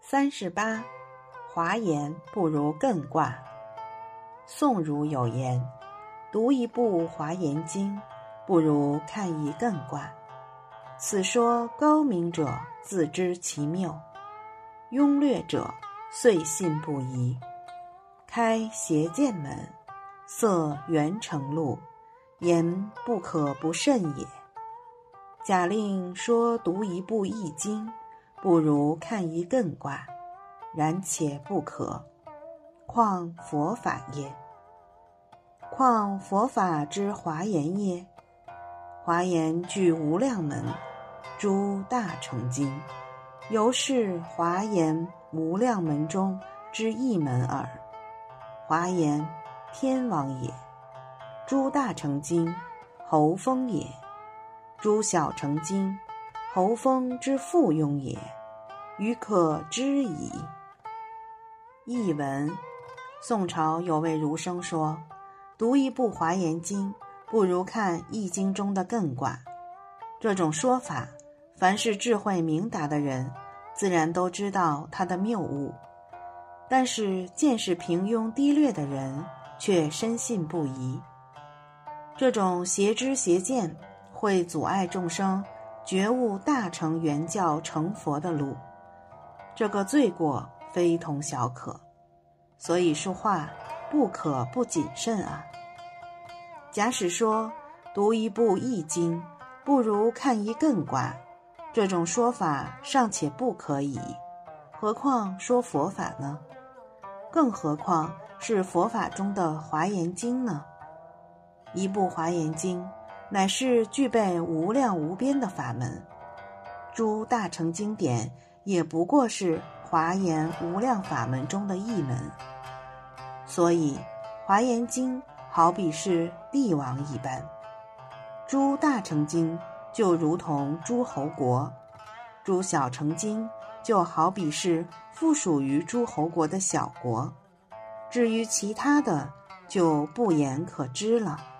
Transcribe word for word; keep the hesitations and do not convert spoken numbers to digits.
三十八，华严不如艮卦。宋儒有言：读一部华严经，不如看一艮卦。此说高明者自知其妙，庸略者遂信不疑。开邪见门，塞元成路，言不可不慎也。假令说读一部易经，不如看一艮卦，然且不可，况佛法耶？况佛法之华严耶？华严具无量门，诸大成经，犹是华严无量门中之一门耳。华严天王也，诸大成经侯封也，诸小成经侯封之附庸也，予可知矣。译文：宋朝有位儒生说，读一部华严经，不如看易经中的艮卦。这种说法，凡是智慧明达的人，自然都知道它的谬误。但是见识平庸低劣的人，却深信不疑。这种邪知邪见，会阻碍众生觉悟大乘圆教成佛的路，这个罪过非同小可。所以说话不可不谨慎啊。假使说读一部易经，不如看一艮卦，这种说法尚且不可以，何况说佛法呢？更何况是佛法中的华严经呢？一部华严经乃是具备无量无边的法门，诸大乘经典也不过是华严无量法门中的一门。所以华严经好比是帝王一般，诸大乘经就如同诸侯国，诸小乘经就好比是附属于诸侯国的小国，至于其他的就不言可知了。